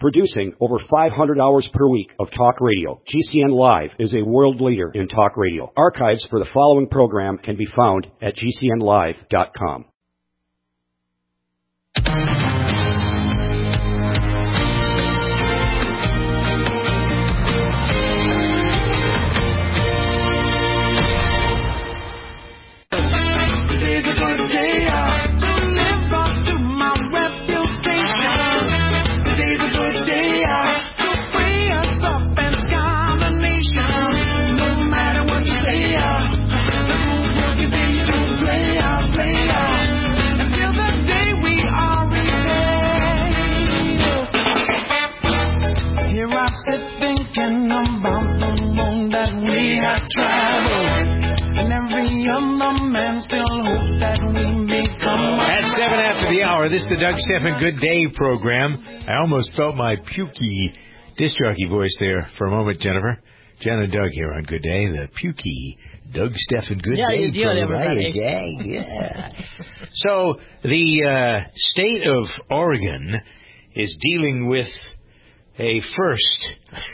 Producing over 500 hours per week of talk radio, GCN Live is a world leader in talk radio. Archives for the following program can be found at GCNlive.com. This is the Doug Stephan Good Day program. I almost felt my pukey disc jockey voice there for a moment, Jennifer. Jen and Doug here on Good Day, the pukey Doug Stephan Good Day program. Everybody. Yeah. So the state of Oregon is dealing with a first.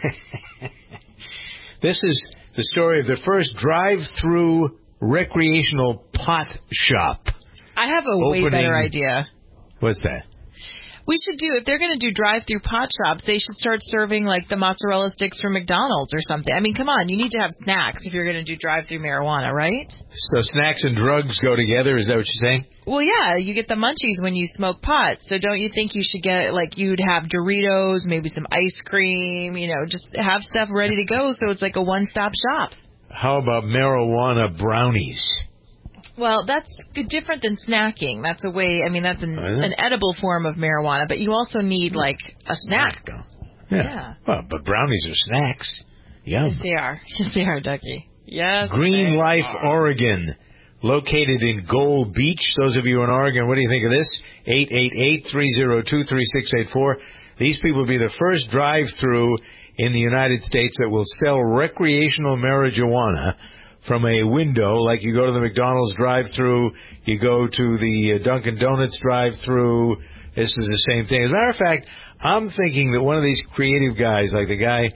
This is the story of the first drive-through recreational pot shop. I have a way better idea. What's that? We should do, if they're going to do drive-through pot shops, they should start serving like the mozzarella sticks from McDonald's or something. I mean, come on, you need to have snacks if you're going to do drive-through marijuana, right? So snacks and drugs go together, is that what you're saying? Well, yeah, you get the munchies when you smoke pot. So don't you think you should get, like, you'd have Doritos, maybe some ice cream, you know, just have stuff ready to go so it's like a one-stop shop. How about marijuana brownies? Well, that's different than snacking. That's a way, I mean, that's an edible form of marijuana, but you also need, like, a snack. Yeah. Well, but brownies are snacks. Yum. Yes, they are. Yes, they are, Ducky. Yes, Green Life, Oregon, located in Gold Beach. Those of you in Oregon, what do you think of this? 888-302-3684. These people will be the first drive-through in the United States that will sell recreational marijuana from a window, like you go to the McDonald's drive-thru, you go to the Dunkin' Donuts drive-thru. This is the same thing. As a matter of fact, I'm thinking that one of these creative guys, like the guy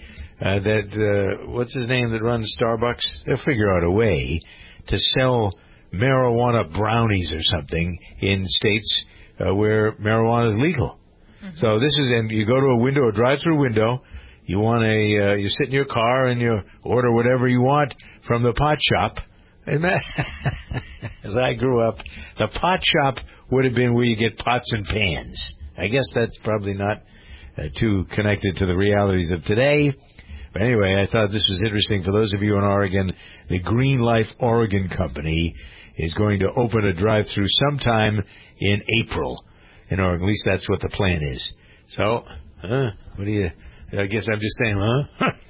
what's his name that runs Starbucks, they'll figure out a way to sell marijuana brownies or something in states where marijuana is legal. Mm-hmm. So this is, and you go to a window, a drive-thru window. You want you sit in your car and you order whatever you want from the pot shop. And that, as I grew up, the pot shop would have been where you get pots and pans. I guess that's probably not too connected to the realities of today. But anyway, I thought this was interesting. For those of you in Oregon, the Green Life Oregon Company is going to open a drive-thru sometime in April in Oregon. At least that's what the plan is. So, what do you... I guess I'm just saying, huh?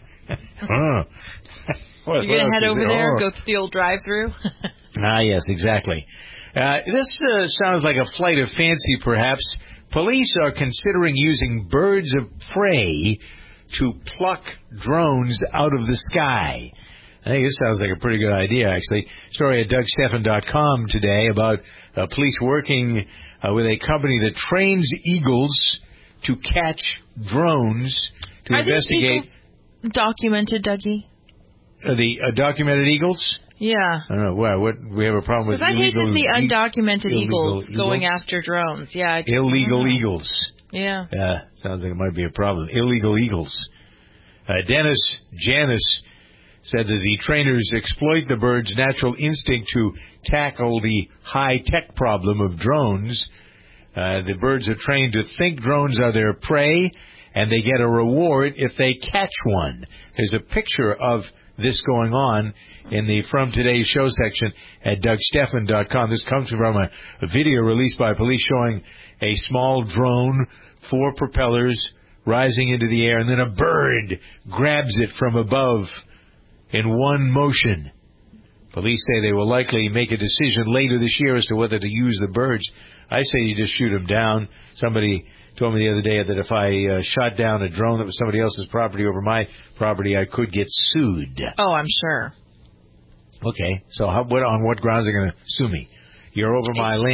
You're going to head over there, go through the old drive-thru? Yes, exactly. This sounds like a flight of fancy, perhaps. Police are considering using birds of prey to pluck drones out of the sky. I think this sounds like a pretty good idea, actually. Story at DougStephan.com today about police working with a company that trains eagles to catch drones to investigate. These eagles documented, Dougie? The documented eagles? Yeah. I don't know. What we have a problem with. Because I hate to see undocumented eagles going after drones. Yeah. Illegal eagles. Yeah. Sounds like it might be a problem. Illegal eagles. Dennis Janis said that the trainers exploit the bird's natural instinct to tackle the high-tech problem of drones. The birds are trained to think drones are their prey, and they get a reward if they catch one. There's a picture of this going on in the From Today's Show section at DougStephan.com. This comes from a video released by police showing a small drone, 4 propellers rising into the air, and then a bird grabs it from above in one motion. Police say they will likely make a decision later this year as to whether to use the birds. I say you just shoot them down. Somebody told me the other day that if I shot down a drone that was somebody else's property over my property, I could get sued. Oh, I'm sure. Okay, so on what grounds are they going to sue me? You're over my land.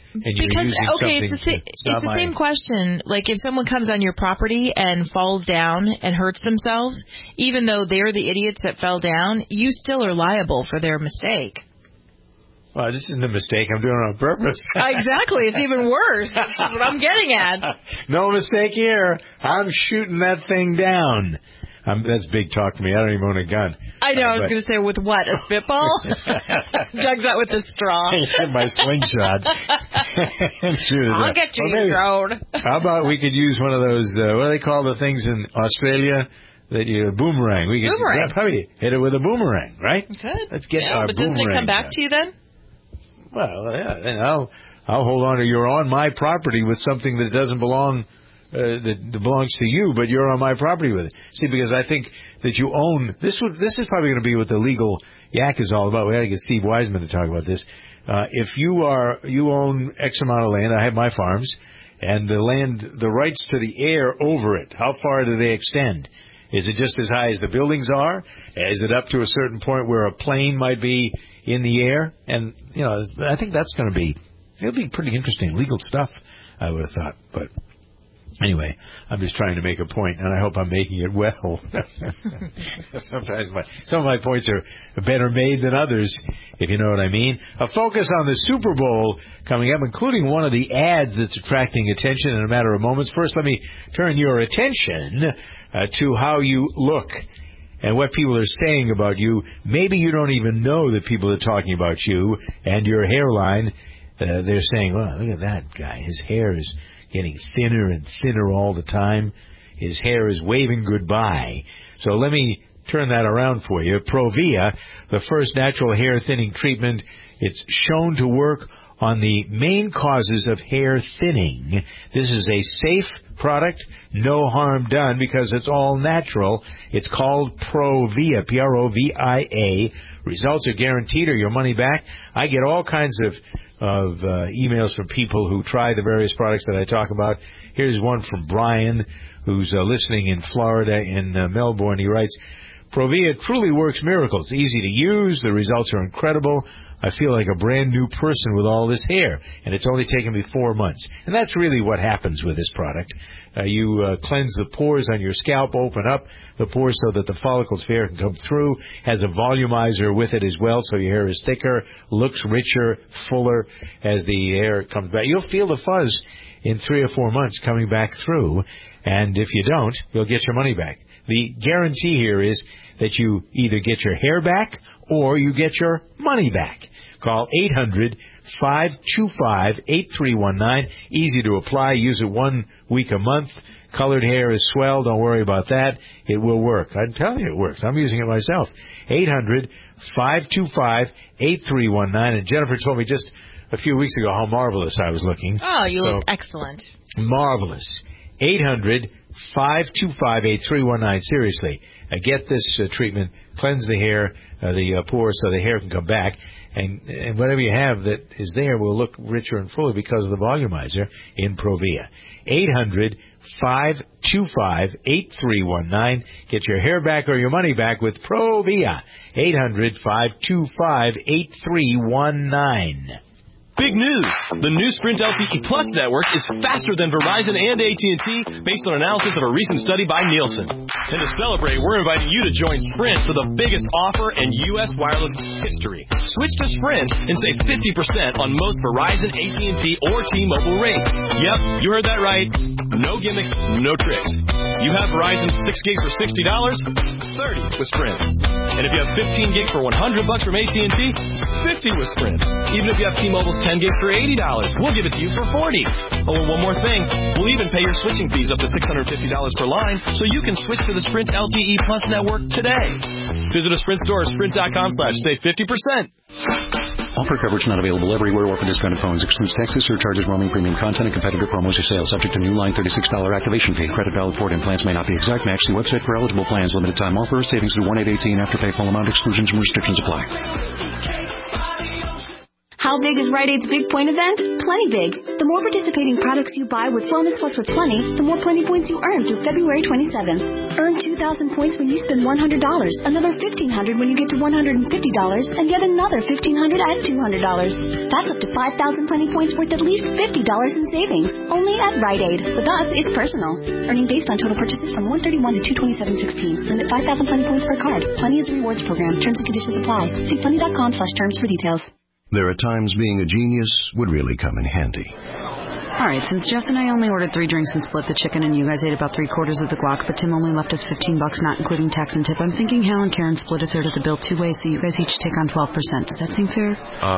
and you're using something. It's the same question. Like if someone comes on your property and falls down and hurts themselves, even though they're the idiots that fell down, you still are liable for their mistake. Well, this isn't a mistake. I'm doing it on purpose. Exactly. It's even worse. That's what I'm getting at. No mistake here. I'm shooting that thing down. That's big talk to me. I don't even own a gun. I know. I was going to say, with what? A spitball? Doug's out with a straw. My slingshot. I'll get you, drone. How about we could use one of those, what do they call the things in Australia? Boomerang. We could probably hit it with a boomerang, right? Good. Let's get our boomerang. But doesn't it come back to you then? Well, yeah. And I'll hold on to you're on my property with something that doesn't belong that belongs to you, but you're on my property with it. See, because I think that you own this is probably going to be what the legal yak is all about. We got to get Steve Wiseman to talk about this. If you own X amount of land, I have my farms, and the rights to the air over it, how far do they extend? Is it just as high as the buildings are? Is it up to a certain point where a plane might be in the air? And, I think it'll be pretty interesting legal stuff, I would have thought. But anyway, I'm just trying to make a point, and I hope I'm making it well. Sometimes some of my points are better made than others, if you know what I mean. A focus on the Super Bowl coming up, including one of the ads that's attracting attention in a matter of moments. First, let me turn your attention to how you look and what people are saying about you. Maybe you don't even know that people are talking about you and your hairline. They're saying, "Well, look at that guy. His hair is getting thinner and thinner all the time. His hair is waving goodbye." So let me turn that around for you. Provia, the first natural hair thinning treatment, it's shown to work on the main causes of hair thinning. This is a safe product, no harm done, because it's all natural. It's called Provia, Provia. Results are guaranteed or your money back. I get all kinds of emails from people who try the various products that I talk about. Here's one from Brian, who's listening in Florida, in Melbourne. He writes, Provia truly works miracles. Easy to use. The results are incredible. I feel like a brand new person with all this hair, and it's only taken me 4 months. And that's really what happens with this product. You cleanse the pores on your scalp, open up the pores so that the follicles of hair can come through. Has a volumizer with it as well, so your hair is thicker, looks richer, fuller as the hair comes back. You'll feel the fuzz in 3 or 4 months coming back through, and if you don't, you'll get your money back. The guarantee here is that you either get your hair back or you get your money back. Call 800-525-8319. Easy to apply. Use it 1 week a month. Colored hair is swell. Don't worry about that. It will work. I'm telling you it works. I'm using it myself. 800-525-8319. And Jennifer told me just a few weeks ago how marvelous I was looking. Oh, you look excellent. Marvelous. 800-525-8319. Seriously, get this treatment. Cleanse the hair, the pores, so the hair can come back. And whatever you have that is there will look richer and fuller because of the volumizer in Provia. 800-525-8319. Get your hair back or your money back with Provia. 800-525-8319. Big news! The new Sprint LTE Plus network is faster than Verizon and AT&T based on analysis of a recent study by Nielsen. And to celebrate, we're inviting you to join Sprint for the biggest offer in U.S. wireless history. Switch to Sprint and save 50% on most Verizon, AT&T, or T-Mobile rates. Yep, you heard that right. No gimmicks, no tricks. You have Verizon 6 gigs for $60, 30 with Sprint. And if you have 15 gigs for $100 from AT&T, 50 with Sprint. Even if you have T-Mobile's 10 gigs for $80, we'll give it to you for $40. Oh, and one more thing. We'll even pay your switching fees up to $650 per line so you can switch to the Sprint LTE Plus network today. Visit a Sprint store or sprint.com/save 50%. Offer coverage not available everywhere or for discounted phones. Excludes taxes, surcharges, roaming, premium content, and competitor promos or sales. Subject to new line $36 activation fee. Credit valid for and plans may not be exact match. See website for eligible plans. Limited time offer. Savings through 1/8/18. After pay full amount. Exclusions and restrictions apply. How big is Rite Aid's Big Point event? Plenty big. The more participating products you buy with Wellness Plus with Plenty, the more Plenty points you earn through February 27th. Earn 2,000 points when you spend $100, another $1,500 when you get to $150, and yet another $1,500 at $200. That's up to 5,000 Plenty points worth at least $50 in savings. Only at Rite Aid. With us, it's personal. Earning based on total purchases from $131 to $227.16. Limit 5,000 Plenty points per card. Plenty is a rewards program. Terms and conditions apply. See plenty.com/terms for details. There are times being a genius would really come in handy. All right, since Jess and I only ordered 3 drinks and split the chicken, and you guys ate about 3/4 of the guac, but Tim only left us $15, not including tax and tip, I'm thinking Hal and Karen split a third of the bill 2 ways, so you guys each take on 12%. Does that seem fair?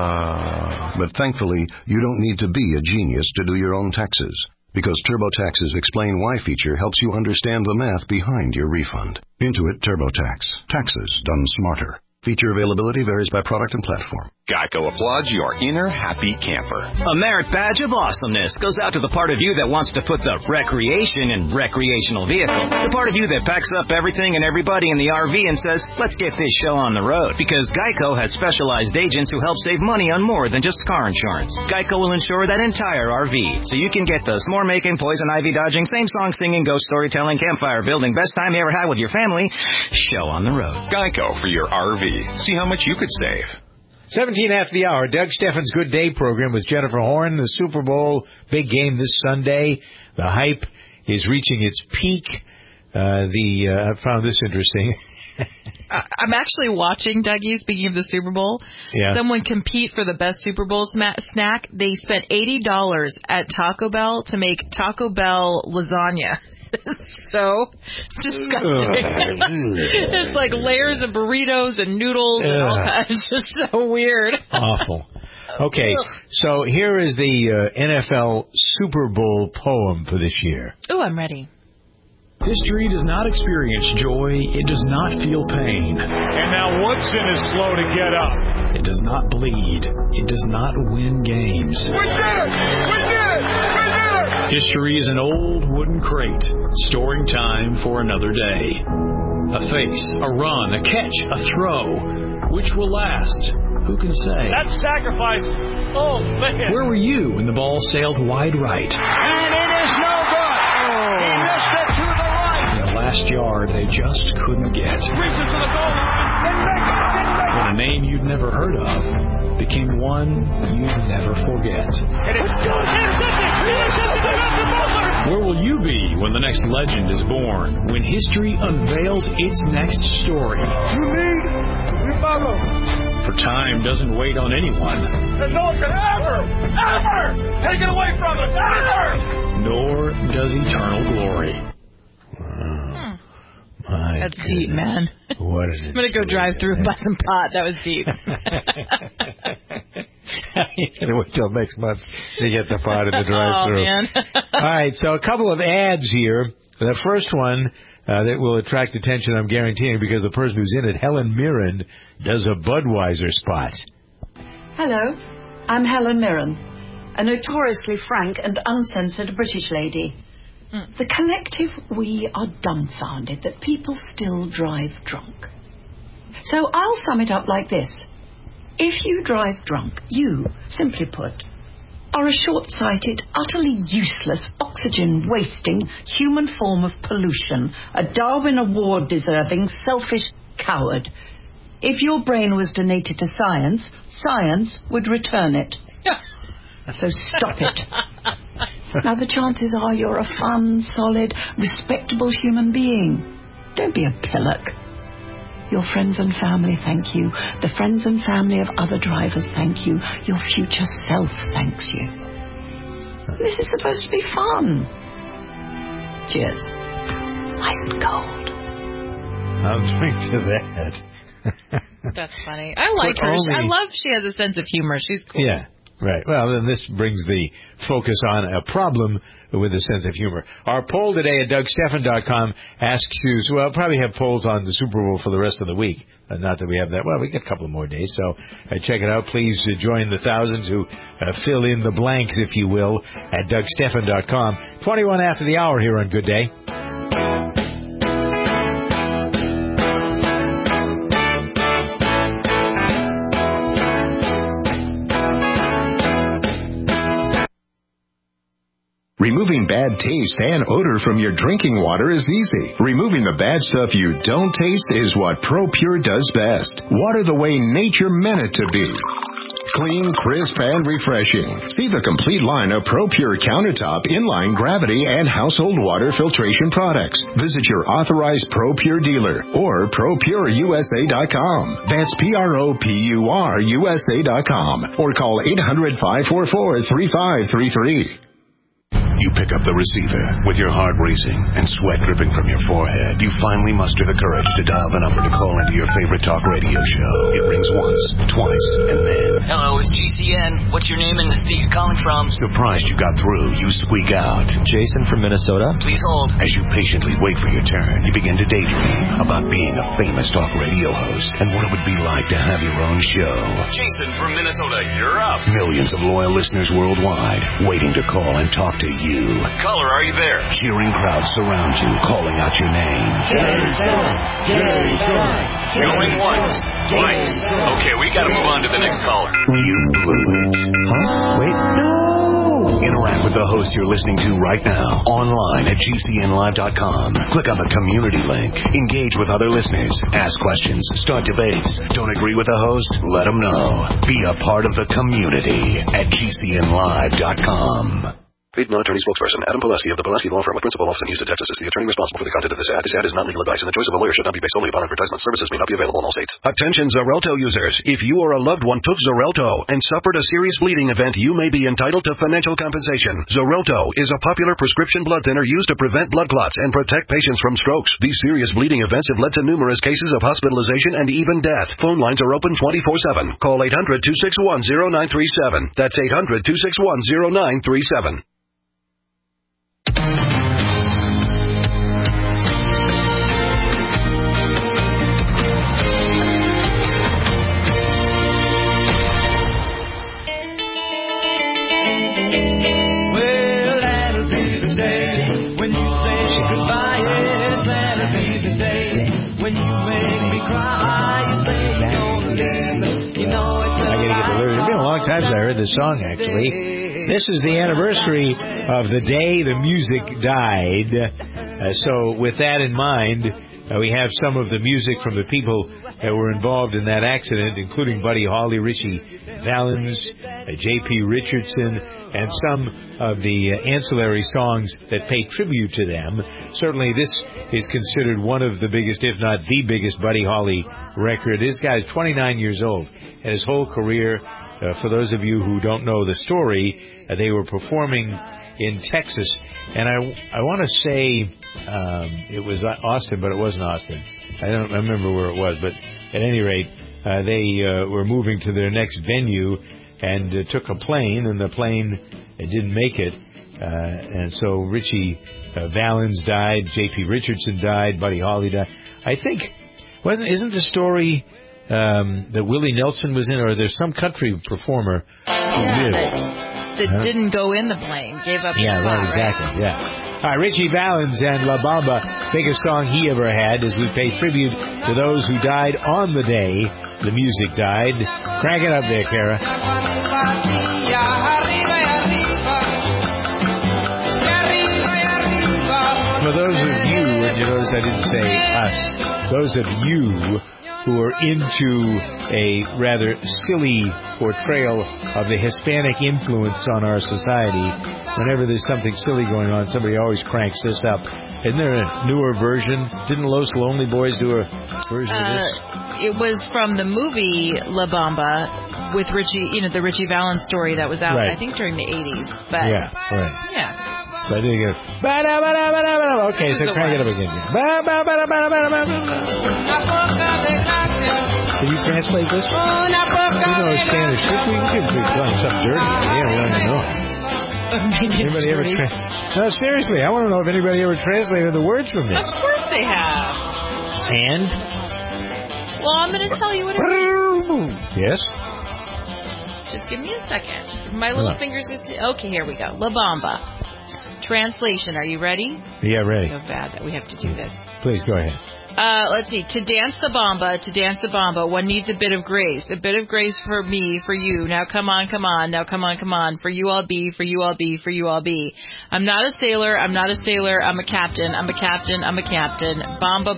But thankfully, you don't need to be a genius to do your own taxes, because TurboTax's Explain Why feature helps you understand the math behind your refund. Intuit TurboTax. Taxes done smarter. Feature availability varies by product and platform. Geico applauds your inner happy camper. A merit badge of awesomeness goes out to the part of you that wants to put the recreation in recreational vehicle. The part of you that packs up everything and everybody in the RV and says, let's get this show on the road. Because Geico has specialized agents who help save money on more than just car insurance. Geico will insure that entire RV, so you can get the s'more making, poison ivy dodging, same song singing, ghost storytelling, campfire building, best time you ever had with your family show on the road. Geico for your RV. See how much you could save. 17 after the hour, Doug Steffen's Good Day program with Jennifer Horn. The Super Bowl big game this Sunday. The hype is reaching its peak. I found this interesting. I'm actually watching, Dougie, speaking of the Super Bowl. Yeah. Someone compete for the best Super Bowl snack. They spent $80 at Taco Bell to make Taco Bell lasagna. So disgusting. It's like layers of burritos and noodles and all that. It's just so weird. Awful. Okay, so here is the NFL Super Bowl poem for this year. Oh, I'm ready. History does not experience joy. It does not feel pain. And now Woodson is slow to get up. It does not bleed. It does not win games. We did it! We did it! We did it! History is an old wooden crate, storing time for another day. A face, a run, a catch, a throw. Which will last? Who can say? That's sacrifice. Oh, man. Where were you when the ball sailed wide right? And it is no good. He missed it to the right. In the last yard, they just couldn't get. Reaches to the goal line. Didn't make it. When a name you'd never heard of became one you'd never forget. And it's good. Where will you be when the next legend is born? When history unveils its next story? You lead, you follow. For time doesn't wait on anyone. And no one can ever take it away from us. Ever! Nor does eternal glory. That's deep, man. What is it? I'm going to go drive through and buy some pot. That was deep. You gotta wait till next month to get the pot in the drive-thru. Oh, man. All right, so a couple of ads here. The first one that will attract attention, I'm guaranteeing, because the person who's in it, Helen Mirren, does a Budweiser spot. Hello, I'm Helen Mirren, a notoriously frank and uncensored British lady. The collective, we are dumbfounded that people still drive drunk. So I'll sum it up like this. If you drive drunk, you, simply put, are a short-sighted, utterly useless, oxygen-wasting human form of pollution, a Darwin Award-deserving, selfish coward. If your brain was donated to science, science would return it. So stop it. Now, the chances are you're a fun, solid, respectable human being. Don't be a pillock. Your friends and family thank you. The friends and family of other drivers thank you. Your future self thanks you. This is supposed to be fun. Cheers. Nice and cold. I'll drink to that. That's funny. I like her. I love she has a sense of humor. She's cool. Yeah. Right. Well, then this brings the focus on a problem with a sense of humor. Our poll today at DougSteffen.com asks you, so we'll probably have polls on the Super Bowl for the rest of the week. Not that we have that. Well, we got a couple more days, so check it out. Please join the thousands who fill in the blanks, if you will, at DougSteffen.com. 21 after the hour here on Good Day. bad taste and odor from your drinking water is easy. Removing the bad stuff you don't taste is what ProPure does best. Water the way nature meant it to be. Clean, crisp, and refreshing. See the complete line of ProPure countertop, inline, gravity, and household water filtration products. Visit your authorized ProPure dealer or ProPureUSA.com. That's ProPureUSA.com or call 800-544-3533. You pick up the receiver with your heart racing and sweat dripping from your forehead. You finally muster the courage to dial the number to call into your favorite talk radio show. It rings once, twice, and then... Hello, it's GCN. What's your name and the state you're calling from? Surprised you got through, you squeak out. Jason from Minnesota. Please hold. As you patiently wait for your turn, you begin to daydream about being a famous talk radio host and what it would be like to have your own show. Jason from Minnesota, you're up. Millions of loyal listeners worldwide waiting to call and talk to you. Caller, are you there? Cheering crowds surround you, calling out your name. Jason! Jason! Going once, twice. Okay, we gotta move on to the next caller. You blew it. Huh? Wait. No! Interact with the host you're listening to right now, online at GCNlive.com. Click on the community link. Engage with other listeners. Ask questions. Start debates. Don't agree with the host? Let them know. Be a part of the community at GCNlive.com. Paid non-attorney spokesperson Adam Pulaski of the Pulaski Law Firm of Principal Office in Houston, Texas is the attorney responsible for the content of this ad. This ad is not legal advice, and the choice of a lawyer should not be based only upon advertisement. Services may not be available in all states. Attention Xarelto users. If you or a loved one took Xarelto and suffered a serious bleeding event, you may be entitled to financial compensation. Xarelto is a popular prescription blood thinner used to prevent blood clots and protect patients from strokes. These serious bleeding events have led to numerous cases of hospitalization and even death. Phone lines are open 24/7. Call 800-261-0937. That's 800-261-0937. Times I heard this song, actually. This is the anniversary of the day the music died. So with that in mind, we have some of the music from the people that were involved in that accident, including Buddy Holly, Richie Valens, J.P. Richardson, and some of the ancillary songs that pay tribute to them. Certainly this is considered one of the biggest, if not the biggest, Buddy Holly record. This guy's 29 years old, and his whole career... for those of you who don't know the story, they were performing in Texas, and I want to say it was Austin, but it wasn't Austin. I don't remember where it was, but at any rate, they were moving to their next venue and took a plane, and the plane didn't make it, and so Richie Valens died, J.P. Richardson died, Buddy Holly died. I think isn't the story that Willie Nelson was in, or there's some country performer that didn't go in the plane, gave up his spot, right, exactly, right? Yeah. All right, Richie Valens and La Bamba, biggest song he ever had, as we pay tribute to those who died on the day the music died. Crank it up there, Kara. For those of you, and you notice I didn't say us, those of you who are into a rather silly portrayal of the Hispanic influence on our society. Whenever there's something silly going on, somebody always cranks this up. Isn't there a newer version? Didn't Los Lonely Boys do a version of this? It was from the movie La Bamba with Richie, the Richie Valens story that was out, right. I think, during the 80s. But yeah, right. Yeah. So I didn't get it. Okay, so crank it up again. Can you translate this? You know Spanish. We could be playing something dirty. Yeah, we don't even know. Anybody ever No, seriously, I want to know if anybody ever translated the words from this. Of course they have. And? Well, I'm going to tell you what it is. Yes? Just give me a second. My little fingers just... Okay, here we go. La Bamba. Translation. Are you ready? Yeah, ready. So bad that we have to do this. Please go ahead. Let's see. To dance the bamba, one needs a bit of grace. A bit of grace for me, for you. Now come on. Now come on. For you I'll be. I'm not a sailor. I'm a captain. Bamba.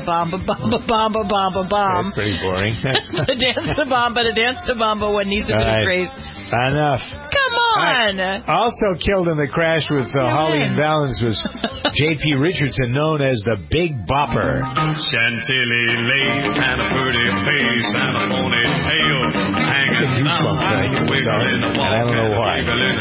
That's pretty boring. To dance the bamba, one needs a bit of grace. Enough. Come on. Right. Also killed in the crash with Holly and Valens was J.P. Richardson, known as the Big Bopper. Chantilly lace and a pretty face and a ponytail hanging down like a wiggle in the walk. I don't know why.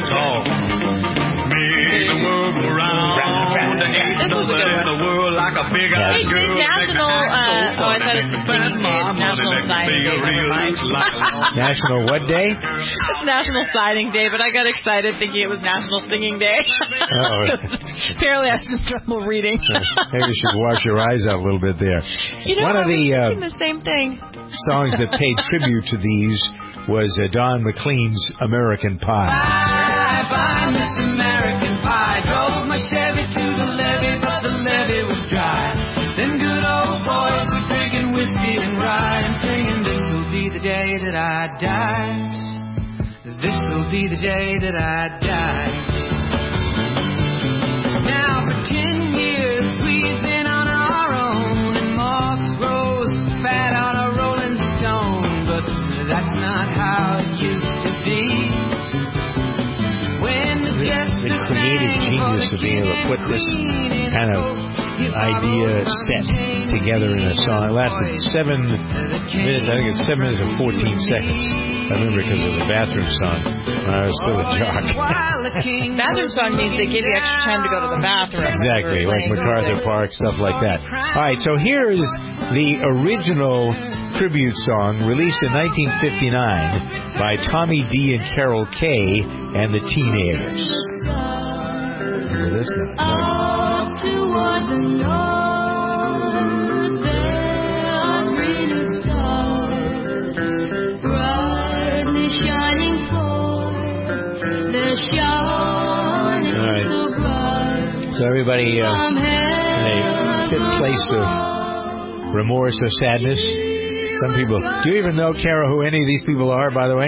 Make the world go round. Ain't nobody in the world like a big eyed girl. National, I thought it's singing day. It's National Signing Day. Never mind. National what day? It's National Signing Day, but I got excited thinking it was National Singing Day. Apparently I have some trouble reading. Maybe you should wash your eyes out a little bit there. You know, one of the same thing. Songs that paid tribute to these was Don McLean's American Pie. Bye, Miss American Pie. Drove my Chevy to the levee, but the levee was dry. Them good old boys were drinking whiskey and rye and singing, this will be the day that I die. This will be the day that I die. Now for 10 years we've been on our own, and moss grows fat on a rolling stone, but that's not how it used to be. The creative genius of being able to put this kind of idea set together in a song. It lasted 7 minutes. I think it's 7 minutes and 14 seconds. I remember because of the bathroom song when I was still a jock. Bathroom song means they give you extra time to go to the bathroom. Exactly, like MacArthur Park, stuff like that. All right, so here is the original tribute song released in 1959 by Tommy D and Carol Kay and the Teenagers. Remember this now? Up toward the north, there are greener stars, brightly shining forth, they're shining so bright. So everybody in a fit place of remorse or sadness. Some people. Do you even know, Kara, who any of these people are, by the way?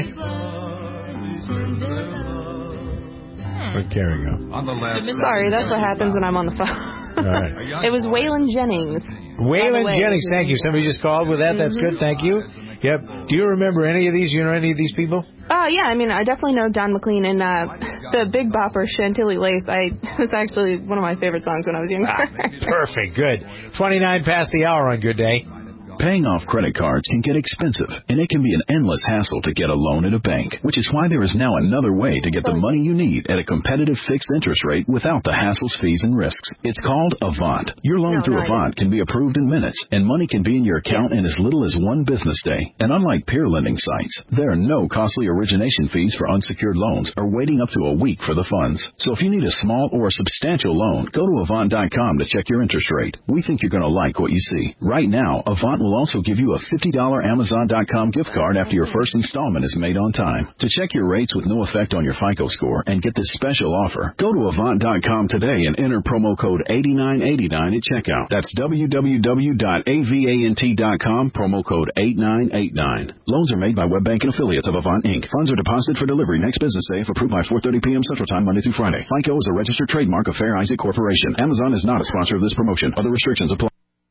Where'd Kara go? On the left. Sorry, that's what happens when I'm on the phone. All right. It was Waylon Jennings. Waylon Jennings, thank you. Somebody just called with that. That's good, thank you. Yep. Do you remember any of these? You know any of these people? Yeah, I mean, I definitely know Don McLean and the Big Bopper, Chantilly Lace. It was actually one of my favorite songs when I was younger. Perfect, good. 29 past the hour on Good Day. Paying off credit cards can get expensive, and it can be an endless hassle to get a loan at a bank, which is why there is now another way to get the money you need at a competitive fixed interest rate without the hassles, fees, and risks. It's called Avant. Your loan through Avant can be approved in minutes, and money can be in your account in as little as 1 business day. And unlike peer lending sites, there are no costly origination fees for unsecured loans or waiting up to a week for the funds. So if you need a small or substantial loan, go to Avant.com to check your interest rate. We think you're going to like what you see. Right now, Avant will also give you a $50 Amazon.com gift card after your first installment is made on time. To check your rates with no effect on your FICO score and get this special offer, go to Avant.com today and enter promo code 8989 at checkout. That's www.avant.com, promo code 8989. Loans are made by WebBank and affiliates of Avant, Inc. Funds are deposited for delivery next business day if approved by 4:30 p.m. Central Time, Monday through Friday. FICO is a registered trademark of Fair Isaac Corporation. Amazon is not a sponsor of this promotion. Other restrictions apply.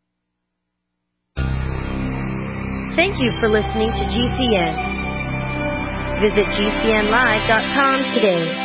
Thank you for listening to GCN. Visit GCNlive.com today.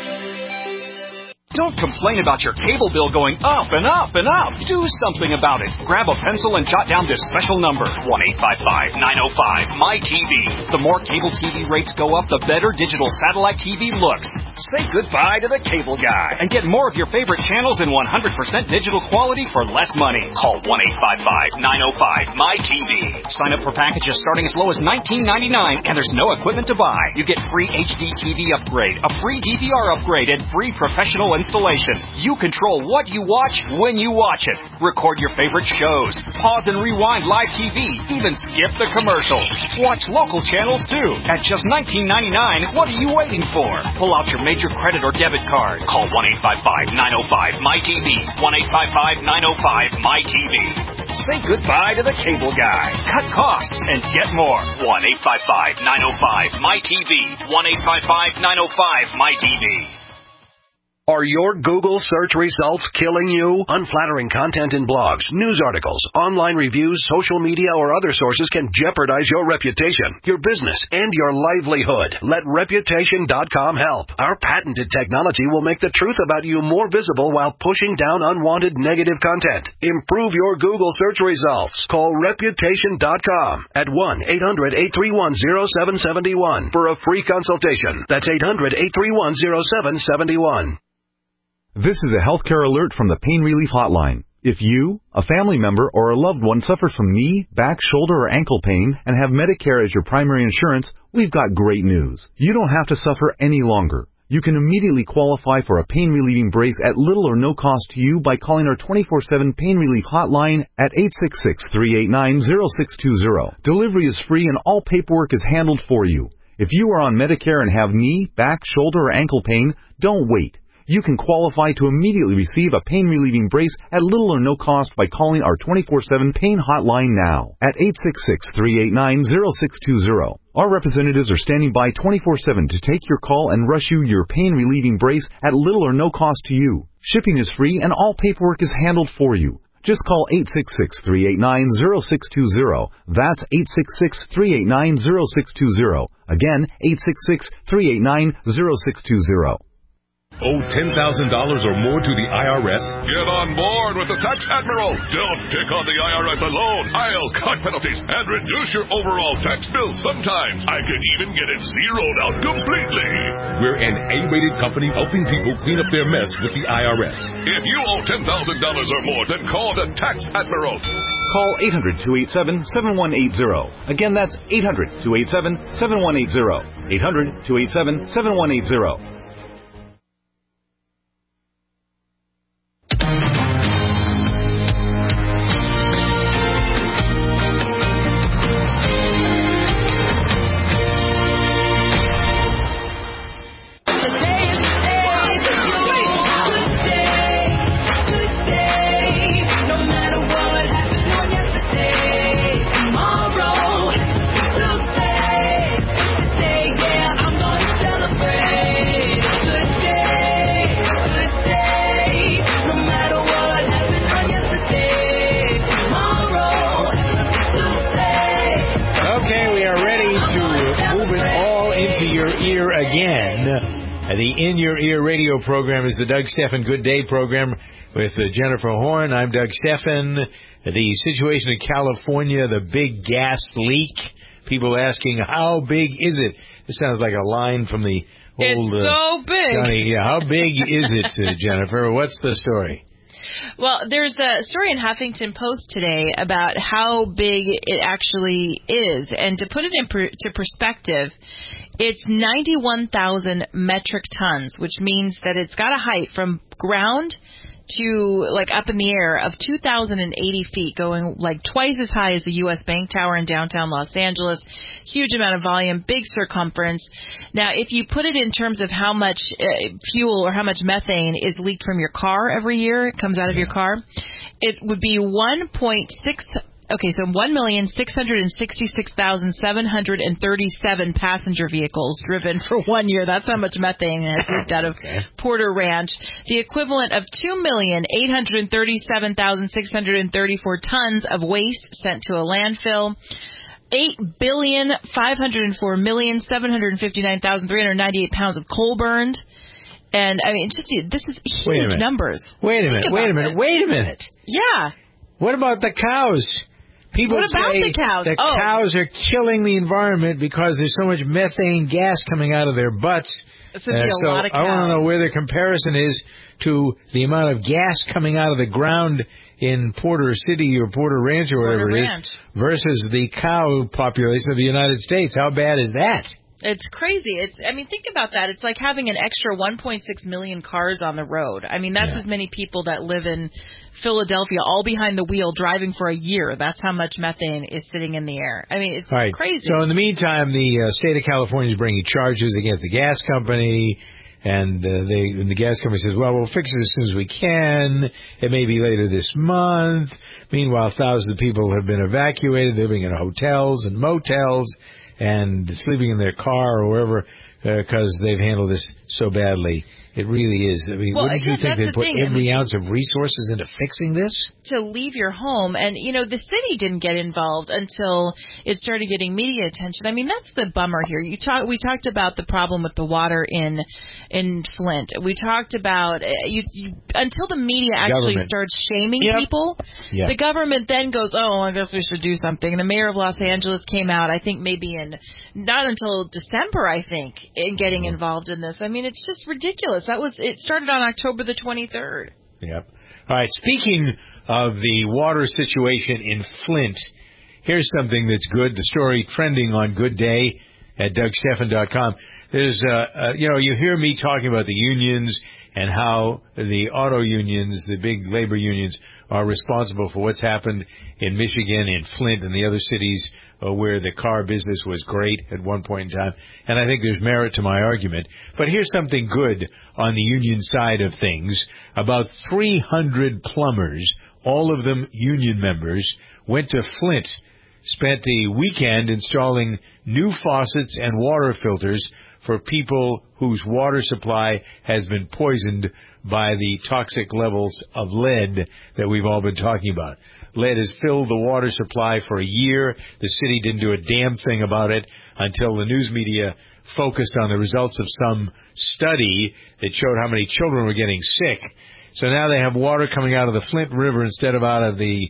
Don't complain about your cable bill going up and up and up. Do something about it. Grab a pencil and jot down this special number, 1-855-905-MY-TV. The more cable TV rates go up, the better digital satellite TV looks. Say goodbye to the cable guy and get more of your favorite channels in 100% digital quality for less money. Call 1-855-905-MY-TV. Sign up for packages starting as low as $19.99, and there's no equipment to buy. You get free HD TV upgrade, a free DVR upgrade, and free professional and installation. You control what you watch when you watch it. Record your favorite shows. Pause and rewind live TV. Even skip the commercials. Watch local channels too. At just $19.99, what are you waiting for? Pull out your major credit or debit card. Call 1-855-905-MyTV. 1-855-905-MyTV. Say goodbye to the cable guy. Cut costs and get more. 1-855-905-MyTV. 1-855-905-MyTV. Are your Google search results killing you? Unflattering content in blogs, news articles, online reviews, social media, or other sources can jeopardize your reputation, your business, and your livelihood. Let Reputation.com help. Our patented technology will make the truth about you more visible while pushing down unwanted negative content. Improve your Google search results. Call Reputation.com at 1-800-831-0771 for a free consultation. That's 800-831-0771. This is a healthcare alert from the Pain Relief Hotline. If you, a family member, or a loved one suffers from knee, back, shoulder, or ankle pain and have Medicare as your primary insurance, we've got great news. You don't have to suffer any longer. You can immediately qualify for a pain-relieving brace at little or no cost to you by calling our 24/7 Pain Relief Hotline at 866-389-0620. Delivery is free and all paperwork is handled for you. If you are on Medicare and have knee, back, shoulder, or ankle pain, don't wait. You can qualify to immediately receive a pain-relieving brace at little or no cost by calling our 24/7 Pain Hotline now at 866-389-0620. Our representatives are standing by 24/7 to take your call and rush you your pain-relieving brace at little or no cost to you. Shipping is free and all paperwork is handled for you. Just call 866-389-0620. That's 866-389-0620. Again, 866-389-0620. Owe $10,000 or more to the IRS? Get on board with the Tax Admiral. Don't pick on the IRS alone. I'll cut penalties and reduce your overall tax bill. Sometimes I can even get it zeroed out completely. We're an A-rated company helping people clean up their mess with the IRS. If you owe $10,000 or more, then call the Tax Admiral. Call 800-287-7180. Again, that's 800-287-7180. 800-287-7180. The In Your Ear radio program is the Doug Stephan Good Day program with Jennifer Horn. I'm Doug Stephan. The situation in California, the big gas leak. People asking, how big is it? This sounds like a line from the old... It's so big. Johnny, yeah, how big is it, Jennifer? What's the story? Well, there's a story in Huffington Post today about how big it actually is. And to put it into perspective, it's 91,000 metric tons, which means that it's got a height from ground to like up in the air of 2,080 feet, going like twice as high as the U.S. Bank Tower in downtown Los Angeles. Huge amount of volume, big circumference. Now, if you put it in terms of how much fuel or how much methane is leaked from your car every year, it comes out of your car, it would be 1,666,737 passenger vehicles driven for 1 year. That's how much methane has leaked out of Porter Ranch. The equivalent of 2,837,634 tons of waste sent to a landfill. 8,504,759,398 pounds of coal burned. And, I mean, just this is huge numbers. Wait a minute. Yeah. What about the cows? People what about say the cows? The cows are killing the environment because there's so much methane gas coming out of their butts. So a lot of cows. I want to know where the comparison is to the amount of gas coming out of the ground in Porter City or Porter Ranch or whatever it is versus the cow population of the United States. How bad is that? It's crazy. Think about that. It's like having an extra 1.6 million cars on the road. I mean, that's as many people that live in Philadelphia, all behind the wheel, driving for a year. That's how much methane is sitting in the air. I mean, it's crazy. So in the meantime, the state of California is bringing charges against the gas company. And the gas company says, well, we'll fix it as soon as we can. It may be later this month. Meanwhile, thousands of people have been evacuated, living in hotels and motels and sleeping in their car or wherever because they've handled this so badly. It really is. I mean, wouldn't you think they'd put every ounce of resources into fixing this? To leave your home. And, the city didn't get involved until it started getting media attention. I mean, that's the bummer here. We talked about the problem with the water in Flint. We talked about, until the media actually starts shaming people, the government then goes, oh, I guess we should do something. And the mayor of Los Angeles came out, I think maybe not until December, I think, in getting involved in this. I mean, it's just ridiculous. It started on October the 23rd. Yep. All right. Speaking of the water situation in Flint, here's something that's good. The story trending on Good Day at DougStephan.com. There's, you hear me talking about the unions and how the auto unions, the big labor unions, are responsible for what's happened in Michigan, in Flint, and the other cities where the car business was great at one point in time. And I think there's merit to my argument. But here's something good on the union side of things. About 300 plumbers, all of them union members, went to Flint, spent the weekend installing new faucets and water filters for people whose water supply has been poisoned by the toxic levels of lead that we've all been talking about. Lead has filled the water supply for a year. The city didn't do a damn thing about it until the news media focused on the results of some study that showed how many children were getting sick. So now they have water coming out of the Flint River instead of out of the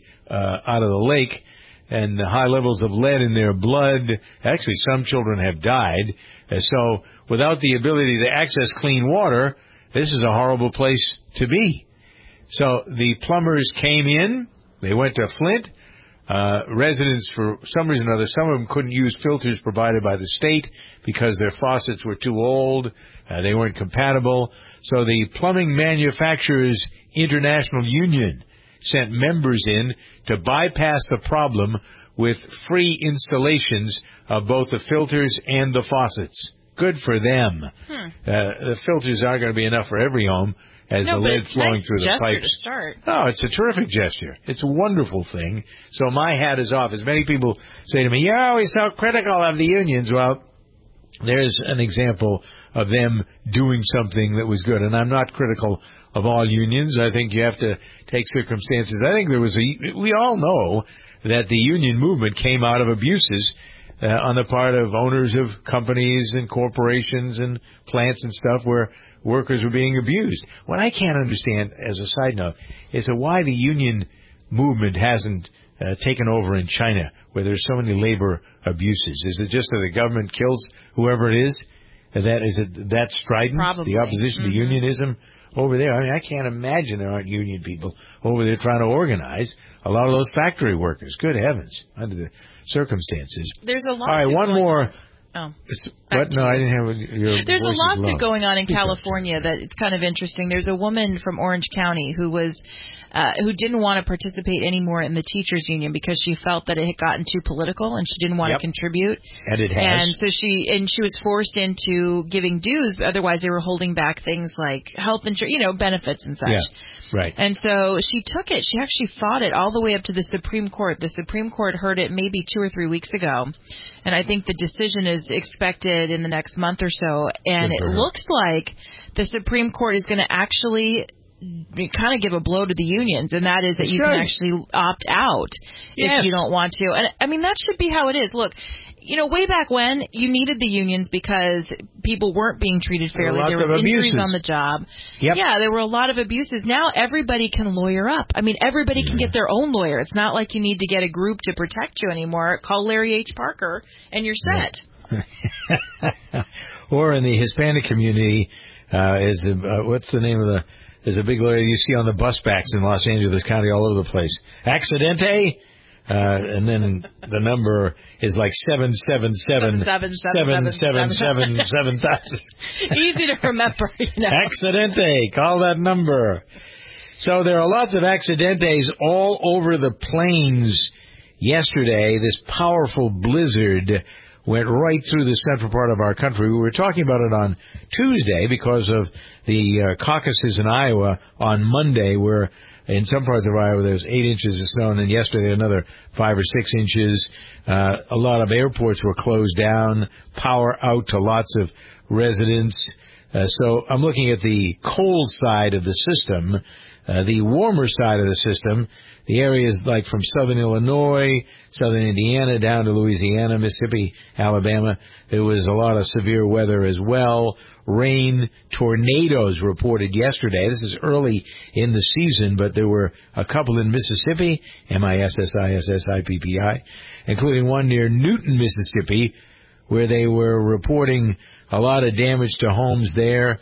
lake, and the high levels of lead in their blood. Actually, some children have died. So without the ability to access clean water, this is a horrible place to be. So the plumbers came in. They went to Flint. Residents, for some reason or other, some of them couldn't use filters provided by the state because their faucets were too old. They weren't compatible. So the Plumbing Manufacturers International Union sent members in to bypass the problem with free installations of both the filters and the faucets. Good for them. The filters aren't going to be enough for every home as the lead flowing through the pipes. To start. Oh, it's a terrific gesture. It's a wonderful thing. So my hat is off. As many people say to me, you're always so critical of the unions. Well, there's an example of them doing something that was good. And I'm not critical of all unions. I think you have to take circumstances. I think we all know that the union movement came out of abuses on the part of owners of companies and corporations and plants and stuff where workers were being abused. What I can't understand, as a side note, is why the union movement hasn't taken over in China, where there's so many labor abuses. Is it just that the government kills whoever it is? Is it that strident? Probably. The opposition to unionism over there? I mean, I can't imagine there aren't union people over there trying to organize a lot of those factory workers. Good heavens, under the circumstances. There's a lot. All right, one more. Oh. What? No, I didn't have your There's a voice is lawsuit low. going on in California that it's kind of interesting. There's a woman from Orange County who didn't want to participate anymore in the teachers union because she felt that it had gotten too political and she didn't want to contribute. And it has. And so she was forced into giving dues. Otherwise, they were holding back things like health insurance, benefits and such. Yeah, right. And so she took it. She actually fought it all the way up to the Supreme Court. The Supreme Court heard it maybe 2 or 3 weeks ago. And I think the decision is expected in the next month or so. And it looks like the Supreme Court is going to actually kind of give a blow to the unions, and that is that you can actually opt out if you don't want to. And I mean, that should be how it is. Look, way back when, you needed the unions because people weren't being treated fairly. There was injuries on the job. Yep. Yeah, there were a lot of abuses. Now everybody can lawyer up. I mean, everybody can get their own lawyer. It's not like you need to get a group to protect you anymore. Call Larry H. Parker, and you're set. Or in the Hispanic community, what's the name of there's a big lawyer you see on the bus backs in Los Angeles County all over the place. Accidente? And then the number is like 777-777-7,000. Easy to remember. Accidente. Call that number. So there are lots of accidentes all over the plains yesterday. This powerful blizzard went right through the central part of our country. We were talking about it on Tuesday because of the caucuses in Iowa on Monday, where in some parts of Iowa there was 8 inches of snow, and then yesterday another 5 or 6 inches. A lot of airports were closed down, power out to lots of residents. So I'm looking at the cold side of the system. The warmer side of the system, the areas like from southern Illinois, southern Indiana, down to Louisiana, Mississippi, Alabama, there was a lot of severe weather as well. Rain, tornadoes reported yesterday. This is early in the season, but there were a couple in Mississippi, Mississippi, including one near Newton, Mississippi, where they were reporting a lot of damage to homes there.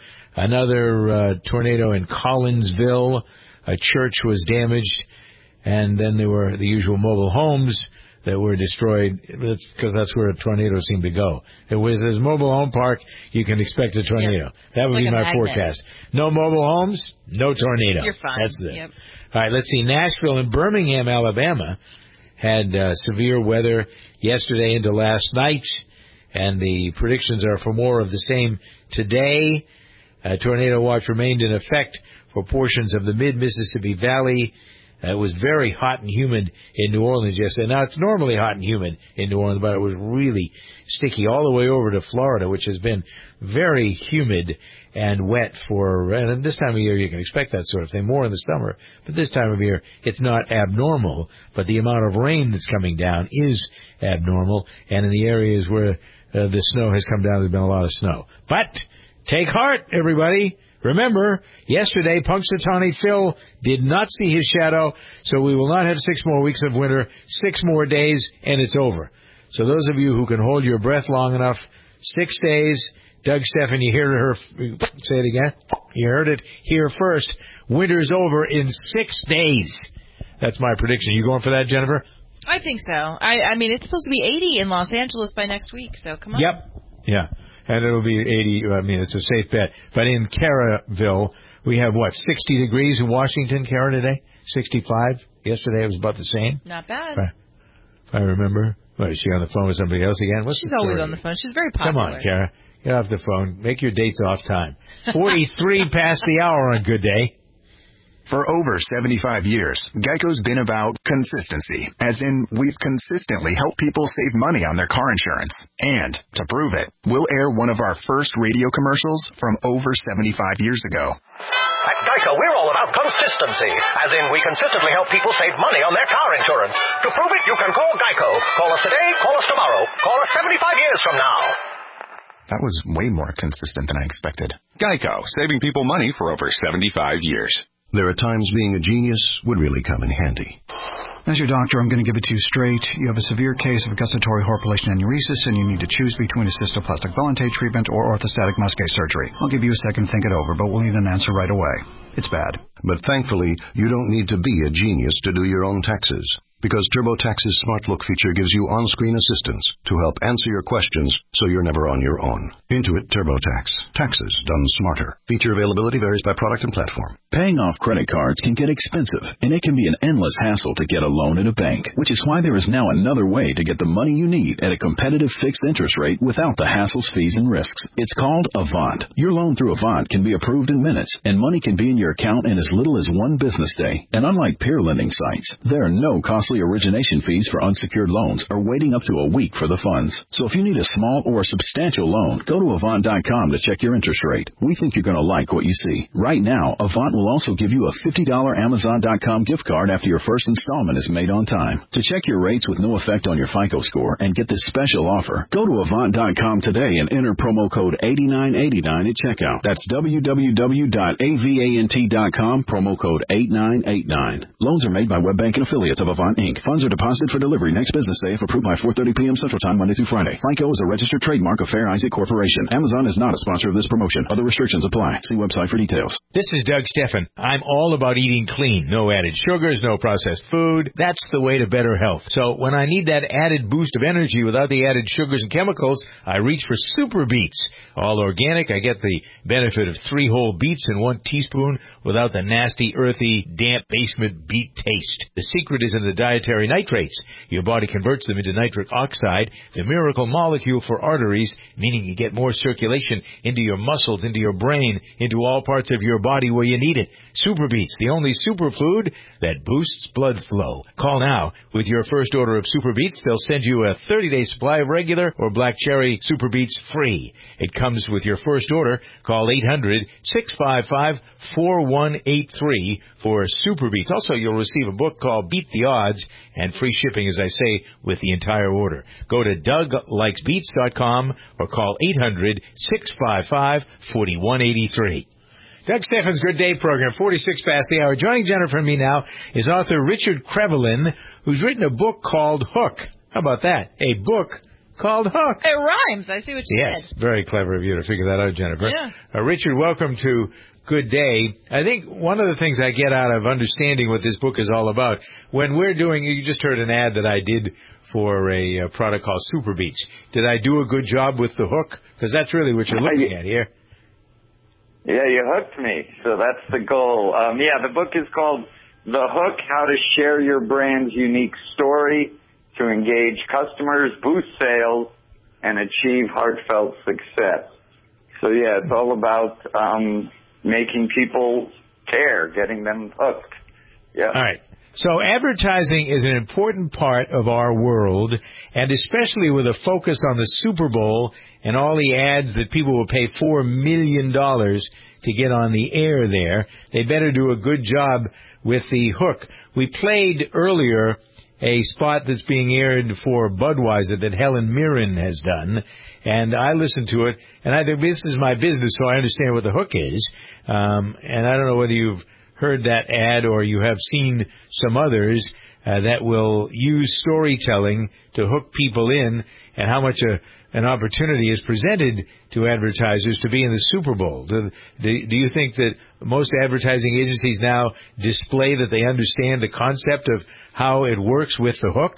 Another tornado in Collinsville. A church was damaged. And then there were the usual mobile homes that were destroyed, because that's where tornadoes seem to go. There's a mobile home park, you can expect a tornado. Yep. That would be my forecast. No mobile homes, no tornado. You're fine. That's it. Yep. All right, let's see. Nashville and Birmingham, Alabama, had severe weather yesterday into last night, and the predictions are for more of the same today. A tornado watch remained in effect for portions of the mid-Mississippi Valley. It was very hot and humid in New Orleans yesterday. Now, it's normally hot and humid in New Orleans, but it was really sticky all the way over to Florida, which has been very humid and wet and this time of year you can expect that sort of thing, more in the summer. But this time of year, it's not abnormal, but the amount of rain that's coming down is abnormal, and in the areas where the snow has come down, there's been a lot of snow. But take heart, everybody. Remember, yesterday, Punxsutawney Phil did not see his shadow, so we will not have 6 more weeks of winter, 6 more days, and it's over. So those of you who can hold your breath long enough, 6 days. Doug Stephan, you heard her, say it again. You heard it here first. Winter's over in 6 days. That's my prediction. You going for that, Jennifer? I think so. I mean, it's supposed to be 80 in Los Angeles by next week, so come on. Yep. Yeah. And it'll be 80. I mean, it's a safe bet. But in Caraville, we have, 60 degrees in Washington, Kara, today? 65? Yesterday it was about the same. Not bad. If I remember. What, is she on the phone with somebody else again? She's always on the phone. She's very popular. Come on, Kara. Get off the phone. Make your dates off time. 43 past the hour on Good Day. For over 75 years, GEICO's been about consistency, as in we've consistently helped people save money on their car insurance. And to prove it, we'll air one of our first radio commercials from over 75 years ago. At GEICO, we're all about consistency, as in we consistently help people save money on their car insurance. To prove it, you can call GEICO. Call us today, call us tomorrow, call us 75 years from now. That was way more consistent than I expected. GEICO, saving people money for over 75 years. There are times being a genius would really come in handy. As your doctor, I'm going to give it to you straight. You have a severe case of gustatory horpulation aneurysis, and you need to choose between a cystoplastic Volante treatment or orthostatic Musquet surgery. I'll give you a second to think it over, but we'll need an answer right away. It's bad. But thankfully, you don't need to be a genius to do your own taxes, because TurboTax's Smart Look feature gives you on-screen assistance to help answer your questions so you're never on your own. Intuit TurboTax. Taxes done smarter. Feature availability varies by product and platform. Paying off credit cards can get expensive, and it can be an endless hassle to get a loan at a bank, which is why there is now another way to get the money you need at a competitive fixed interest rate without the hassles, fees, and risks. It's called Avant. Your loan through Avant can be approved in minutes, and money can be in your account in as little as 1 business day. And unlike peer lending sites, there are no costly origination fees for unsecured loans or waiting up to a week for the funds. So if you need a small or a substantial loan, go to Avant.com to check your interest rate. We think you're going to like what you see. Right now, Avant will also give you a $50 Amazon.com gift card after your first installment is made on time. To check your rates with no effect on your FICO score and get this special offer, go to Avant.com today and enter promo code 8989 at checkout. That's www.avant.com, promo code 8989. Loans are made by WebBank and affiliates of Avant Inc. Inc. Funds are deposited for delivery next business day if approved by 4:30 p.m. Central Time, Monday through Friday. FICO is a registered trademark of Fair Isaac Corporation. Amazon is not a sponsor of this promotion. Other restrictions apply. See website for details. This is Doug Steffen. I'm all about eating clean. No added sugars, no processed food. That's the way to better health. So when I need that added boost of energy without the added sugars and chemicals, I reach for Super Beets. All organic. I get the benefit of 3 whole beets in 1 teaspoon without the nasty, earthy, damp basement beet taste. The secret is in the dietary nitrates. Your body converts them into nitric oxide, the miracle molecule for arteries, meaning you get more circulation into your muscles, into your brain, into all parts of your body where you need it. Super Beets, the only superfood that boosts blood flow. Call now. With your first order of Super Beets, they'll send you a 30-day supply of regular or black cherry Super Beets free. It comes with your first order. Call 800-655-4183 for Super Beets. Also, you'll receive a book called Beat the Odds and free shipping, as I say, with the entire order. Go to DougLikesBeats.com or call 800-655-4183. Doug Steffen's Good Day program, 46 past the hour. Joining Jennifer and me now is author Richard Krevelin, who's written a book called Hook. How about that? A book called Hook. It rhymes. I see what you did. Yes, very clever of you to figure that out, Jennifer. Yeah. Richard, welcome to Good Day. I think one of the things I get out of understanding what this book is all about, when we're doing, you just heard an ad that I did for a product called Super Beets. Did I do a good job with the hook? Because that's really what you're looking at here. Yeah, you hooked me. So that's the goal. The book is called The Hook, How to Share Your Brand's Unique Story to Engage Customers, Boost Sales, and Achieve Heartfelt Success. So, yeah, it's all about making people care, getting them hooked. Yeah. All right. So advertising is an important part of our world, and especially with a focus on the Super Bowl and all the ads that people will pay $4 million to get on the air there, they better do a good job with the hook. We played earlier a spot that's being aired for Budweiser that Helen Mirren has done, and I listened to it, and I think this is my business, so I understand what the hook is. And I don't know whether you've heard that ad or you have seen some others that will use storytelling to hook people in, and how much an opportunity is presented to advertisers to be in the Super Bowl. Do you think that most advertising agencies now display that they understand the concept of how it works with the hook?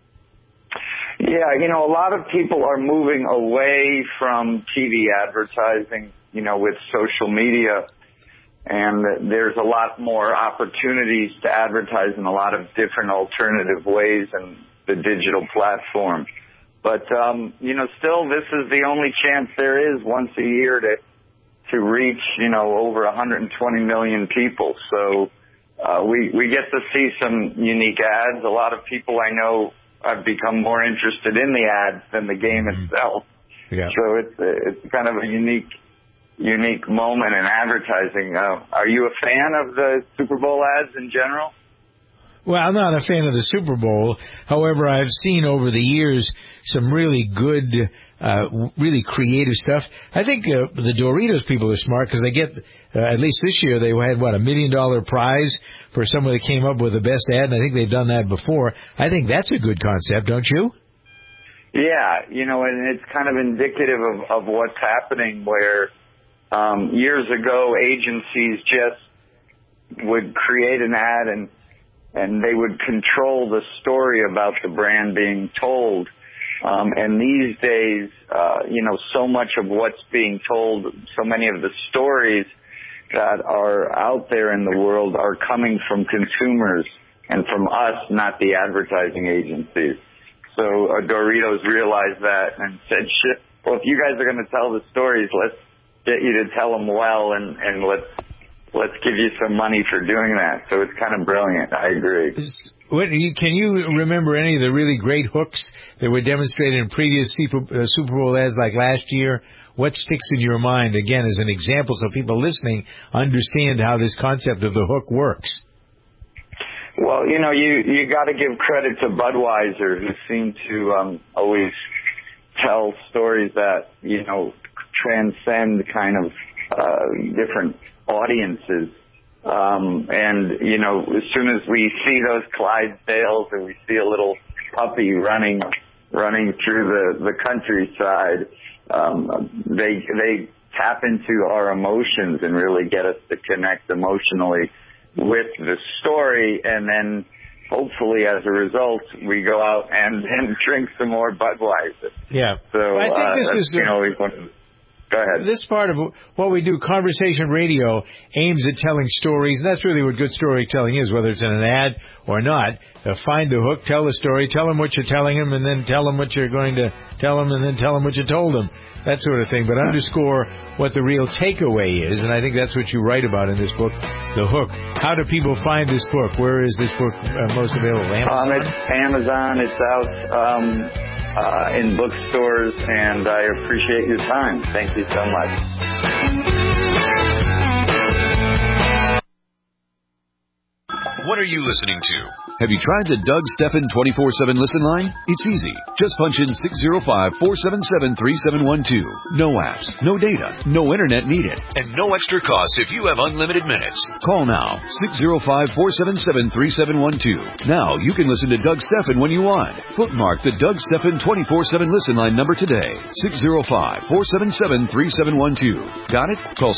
Yeah, a lot of people are moving away from TV advertising, with social media. And there's a lot more opportunities to advertise in a lot of different alternative ways in the digital platform. But, still this is the only chance there is once a year to reach, over 120 million people. So, we get to see some unique ads. A lot of people I know have become more interested in the ads than the game itself. Yeah. So it's kind of a unique moment in advertising. Are you a fan of the Super Bowl ads in general? Well, I'm not a fan of the Super Bowl. However, I've seen over the years some really good, really creative stuff. I think the Doritos people are smart because they get, at least this year, they had, $1 million prize for someone that came up with the best ad, and I think they've done that before. I think that's a good concept, don't you? Yeah, and it's kind of indicative of what's happening where years ago agencies just would create an ad and they would control the story about the brand being told. And these days, so much of what's being told, so many of the stories that are out there in the world are coming from consumers and from us, not the advertising agencies. So Doritos realized that and said, shit, well, if you guys are going to tell the stories, let's get you to tell them well and let's give you some money for doing that. So it's kind of brilliant. I agree. Can you remember any of the really great hooks that were demonstrated in previous Super Bowl ads like last year? What sticks in your mind, again, as an example so people listening understand how this concept of the hook works? Well, you got to give credit to Budweiser, who seem to always tell stories that, transcend kind of different audiences. And, you know, as soon as we see those Clydesdales or we see a little puppy running through the countryside, they tap into our emotions and really get us to connect emotionally with the story, and then hopefully as a result we go out and drink some more Budweiser. Yeah. So I think this is go ahead. This part of what we do, conversation radio, aims at telling stories. And that's really what good storytelling is, whether it's in an ad or not. Find the hook, tell the story, tell them what you're telling them, and then tell them what you're going to tell them, and then tell them what you told them. That sort of thing. But underscore what the real takeaway is. And I think that's what you write about in this book, The Hook. How do people find this book? Where is this book most available? Amazon? It's Amazon. It's out in bookstores, and I appreciate your time. Thank you so much. What are you listening to? Have you tried the Doug Stephan 24/7 listen line? It's easy. Just punch in 605-477-3712. No apps, no data, no internet needed, and no extra cost if you have unlimited minutes. Call now, 605-477-3712. Now you can listen to Doug Stephan when you want. Bookmark the Doug Stephan 24/7 listen line number today. 605-477-3712. Got it? Call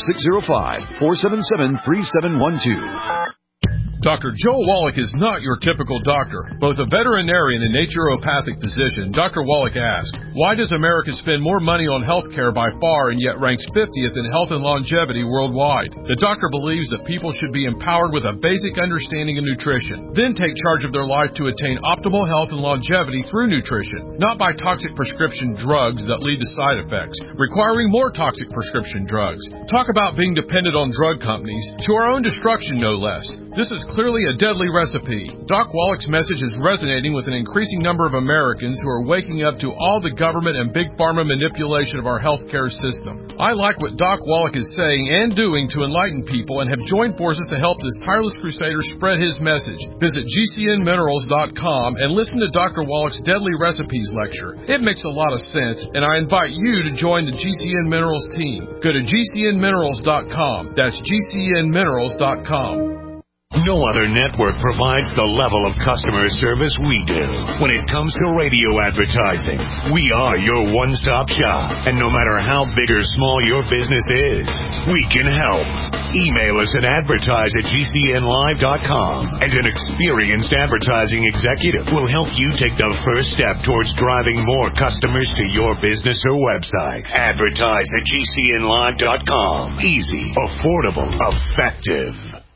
605-477-3712. Dr. Joe Wallach is not your typical doctor. Both a veterinarian and naturopathic physician, Dr. Wallach asked, why does America spend more money on health care by far and yet ranks 50th in health and longevity worldwide? The doctor believes that people should be empowered with a basic understanding of nutrition, then take charge of their life to attain optimal health and longevity through nutrition, not by toxic prescription drugs that lead to side effects, requiring more toxic prescription drugs. Talk about being dependent on drug companies, to our own destruction no less. This is clearly a deadly recipe. Doc Wallach's message is resonating with an increasing number of Americans who are waking up to all the government and big pharma manipulation of our healthcare system. I like what Doc Wallach is saying and doing to enlighten people and have joined forces to help this tireless crusader spread his message. Visit GCNminerals.com and listen to Dr. Wallach's Deadly Recipes lecture. It makes a lot of sense, and I invite you to join the GCN Minerals team. Go to GCNminerals.com. That's GCNminerals.com. No other network provides the level of customer service we do. When it comes to radio advertising, we are your one-stop shop. And no matter how big or small your business is, we can help. Email us at advertise@gcnlive.com, and an experienced advertising executive will help you take the first step towards driving more customers to your business or website. Advertise@gcnlive.com. Easy, affordable, effective.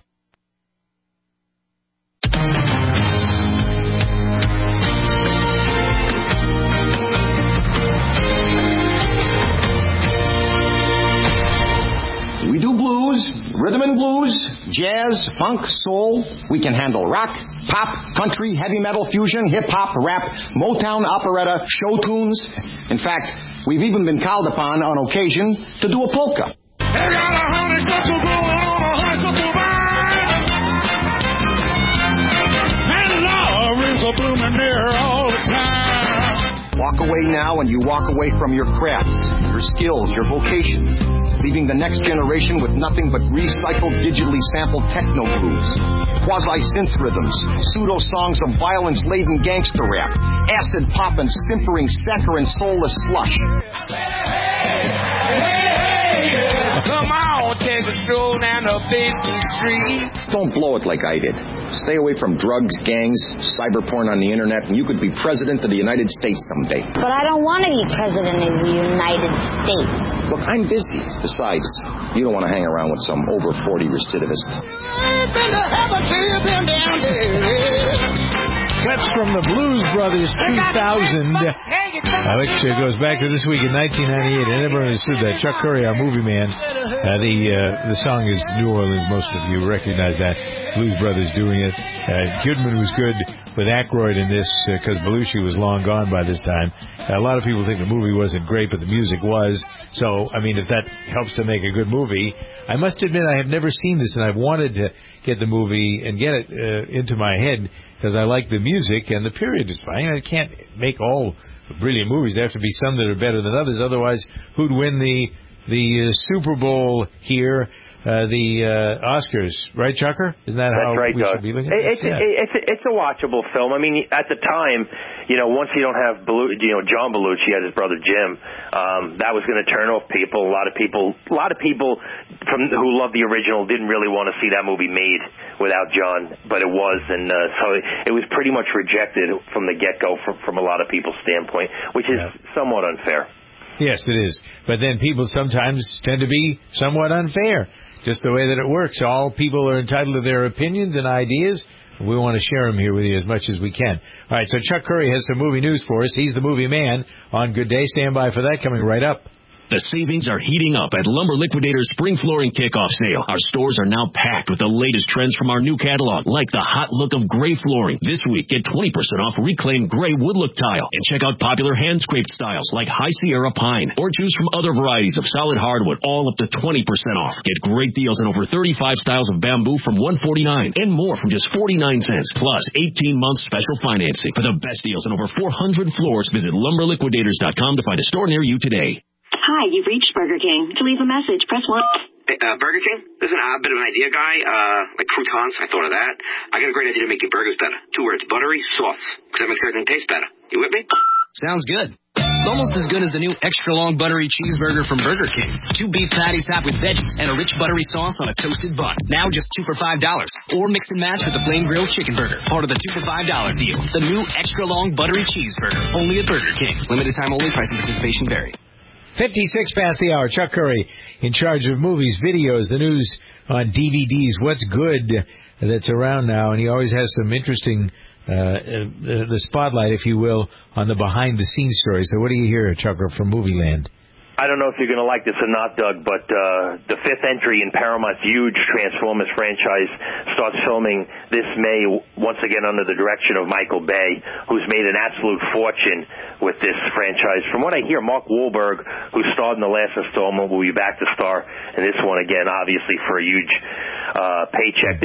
We do blues, rhythm and blues, jazz, funk, soul. We can handle rock, pop, country, heavy metal, fusion, hip-hop, rap, Motown, operetta, show tunes. In fact, we've even been called upon on occasion to do a polka. All the time. Walk away now and you walk away from your crafts, your skills, your vocations, leaving the next generation with nothing but recycled, digitally sampled techno grooves, quasi-synth rhythms, pseudo-songs of violence-laden gangster rap, acid pop and simpering saccharine soulless slush. Come on, take a stroll down the busy street. Don't blow it like I did. Stay away from drugs, gangs, cyber porn on the internet, and you could be president of the United States someday. But I don't want to be president of the United States. Look, I'm busy. Besides, you don't want to hang around with some over 40 recidivist. Clips from the Blues Brothers 2000, which goes back to this week in 1998. I never understood that. Chuck Curry, our movie man. The song is New Orleans. Most of you recognize that. Blues Brothers doing it. Goodman was good with Aykroyd in this because Belushi was long gone by this time. A lot of people think the movie wasn't great, but the music was. So, I mean, if that helps to make a good movie, I must admit I have never seen this, and I've wanted to get the movie and get it into my head because I like the music, and the period is fine. I can't make all brilliant movies. There have to be some that are better than others. Otherwise, who'd win the the Super Bowl here, the Oscars, right, Chucker? Isn't that how right, we Doug. should be looking at it? It's a watchable film. I mean, at the time, once you don't have John Belushi had his brother Jim, that was going to turn off people. A lot of people who love the original didn't really want to see that movie made without John, but it was, and so it was pretty much rejected from the get-go from a lot of people's standpoint, which is somewhat unfair. Yes, it is. But then people sometimes tend to be somewhat unfair. Just the way that it works. All people are entitled to their opinions and ideas. We want to share them here with you as much as we can. All right, so Chuck Curry has some movie news for us. He's the movie man on Good Day. Stand by for that, coming right up. The savings are heating up at Lumber Liquidators Spring Flooring Kickoff Sale. Our stores are now packed with the latest trends from our new catalog, like the hot look of gray flooring. This week, get 20% off reclaimed gray wood look tile. And check out popular hand-scraped styles like High Sierra Pine. Or choose from other varieties of solid hardwood, all up to 20% off. Get great deals on over 35 styles of bamboo from $149 and more from just 49 cents. Plus 18 months special financing. For the best deals on over 400 floors, visit lumberliquidators.com to find a store near you today. Hi, you've reached Burger King. To leave a message, press 1. Hey, Burger King? There's a bit of an idea guy, like croutons. I thought of that. I got a great idea to make your burgers better. 2 words, buttery sauce, because that makes everything taste better. You with me? Sounds good. It's almost as good as the new extra-long buttery cheeseburger from Burger King. 2 beef patties topped with veggies and a rich buttery sauce on a toasted bun. Now just 2 for $5. Or mix and match with the plain grilled chicken burger, part of the 2 for $5 deal. The new extra-long buttery cheeseburger, only at Burger King. Limited time only, price and participation vary. 56 past the hour. Chuck Curry in charge of movies, videos, the news on DVDs. What's good that's around now? And he always has some interesting, the spotlight, if you will, on the behind-the-scenes stories. So what do you hear, Chucker, from Movie Land? I don't know if you're going to like this or not, Doug, but the 5th entry in Paramount's huge Transformers franchise starts filming this May, once again under the direction of Michael Bay, who's made an absolute fortune with this franchise. From what I hear, Mark Wahlberg, who starred in the last installment, will be back to star in this one again, obviously for a huge paycheck.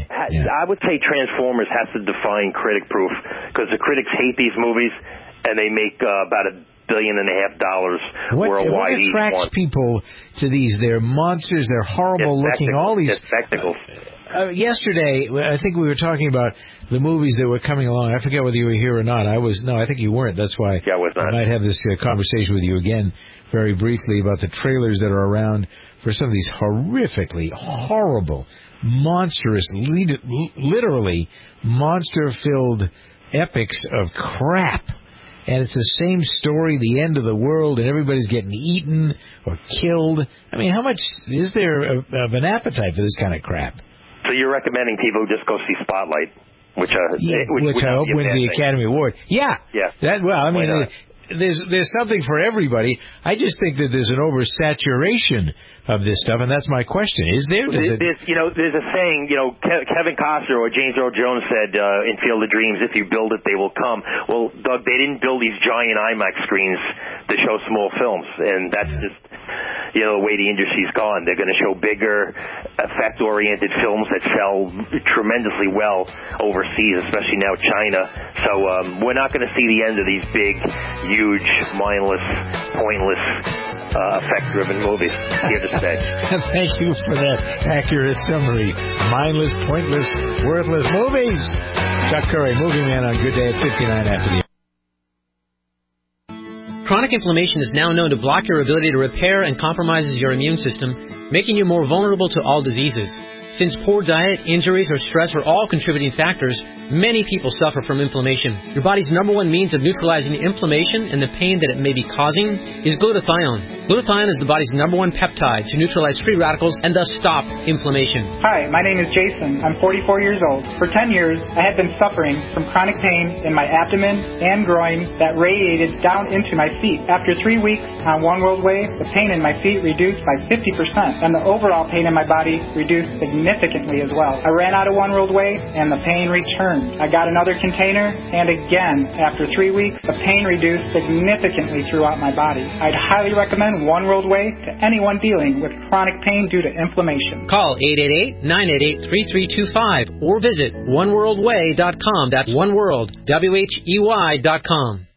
I would say Transformers has to define critic proof, because the critics hate these movies, and they make about $1.5 billion worldwide. What attracts people to these? They're monsters. They're horrible looking. All these spectacles. Yesterday, I think we were talking about the movies that were coming along. I forget whether you were here or not. I think you weren't. That's why I was not. I might have this conversation with you again very briefly about the trailers that are around for some of these horrifically horrible, monstrous, literally monster-filled epics of crap. And it's the same story, the end of the world, and everybody's getting eaten or killed. I mean, how much is there of an appetite for this kind of crap? So you're recommending people just go see Spotlight, which I hope wins the Academy Award. Yeah. There's something for everybody. I just think that there's an oversaturation of this stuff, and that's my question. Is there? There's a saying, Kevin Costner or James Earl Jones said in Field of Dreams, if you build it, they will come. Well, Doug, they didn't build these giant IMAX screens to show small films, and that's just the way the industry's gone. They're going to show bigger, effect-oriented films that sell tremendously well overseas, especially now China. So we're not going to see the end of these big, huge, mindless, pointless, effect-driven movies. Here to stay. Thank you for that accurate summary. Mindless, pointless, worthless movies. Chuck Curry, Movie Man on Good Day at 59 after the. Chronic inflammation is now known to block your ability to repair and compromises your immune system, making you more vulnerable to all diseases. Since poor diet, injuries, or stress are all contributing factors, many people suffer from inflammation. Your body's number one means of neutralizing inflammation and the pain that it may be causing is glutathione. Glutathione is the body's number one peptide to neutralize free radicals and thus stop inflammation. Hi, my name is Jason. I'm 44 years old. For 10 years, I had been suffering from chronic pain in my abdomen and groin that radiated down into my feet. After 3 weeks on One World Way, the pain in my feet reduced by 50%, and the overall pain in my body reduced significantly as well. I ran out of One World Way, and the pain returned. I got another container, and again, after 3 weeks, the pain reduced significantly throughout my body. I'd highly recommend One World Way to anyone dealing with chronic pain due to inflammation. Call 888-988-3325 or visit oneworldway.com. That's oneworld, WHEY.com.